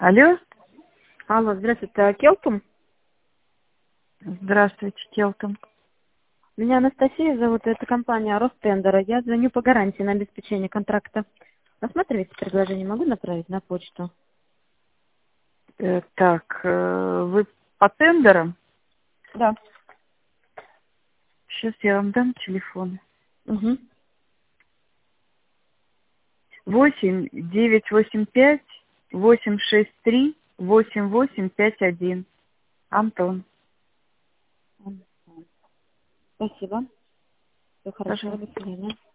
Алло, Алло, здравствуйте, Келтум. здравствуйте, Келтон. Меня Анастасия зовут, это компания Ростендера. Я звоню по гарантии на обеспечение контракта. Рассматриваете предложение, могу направить на почту? Так, вы по тендерам? Да. Сейчас я вам дам телефон. Угу. 8-985-863-8851. Антон. Спасибо. Все хорошо, Пожалуйста. до свидания.